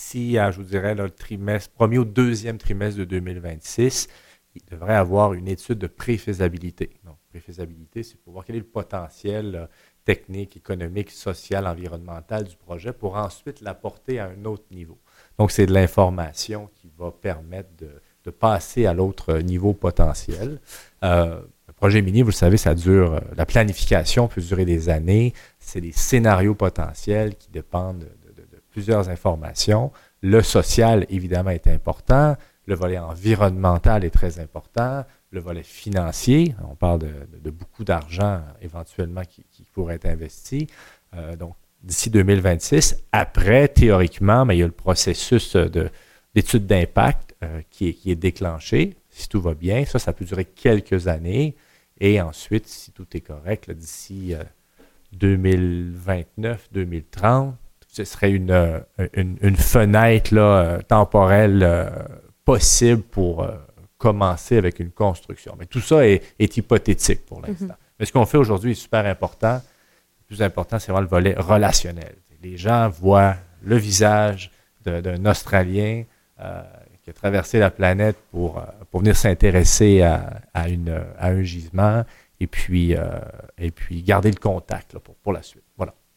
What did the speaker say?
d'ici à, je vous dirais, là, le premier ou deuxième trimestre de 2026, il devrait avoir une étude de préfaisabilité. Donc, préfaisabilité, c'est pour voir quel est le potentiel technique, économique, social, environnemental du projet pour ensuite l'apporter à un autre niveau. Donc, c'est de l'information qui va permettre de passer à l'autre niveau potentiel. Un projet mini, vous le savez, ça dure, la planification peut durer des années. C'est des scénarios potentiels qui dépendent de plusieurs informations. Le social, évidemment, est important. Le volet environnemental est très important. Le volet financier, on parle de beaucoup d'argent éventuellement qui pourrait être investi. Donc, d'ici 2026, après, théoriquement, mais il y a le processus d'étude d'impact qui est déclenché. Si tout va bien, ça peut durer quelques années. Et ensuite, si tout est correct, là, d'ici 2029-2030, ce serait une fenêtre là, temporelle possible pour commencer avec une construction. Mais tout ça est hypothétique pour l'instant. Mm-hmm. Mais ce qu'on fait aujourd'hui est super important. Le plus important, c'est vraiment le volet relationnel. Les gens voient le visage d'un Australien qui a traversé la planète pour venir s'intéresser à un gisement et puis garder le contact là, pour la suite.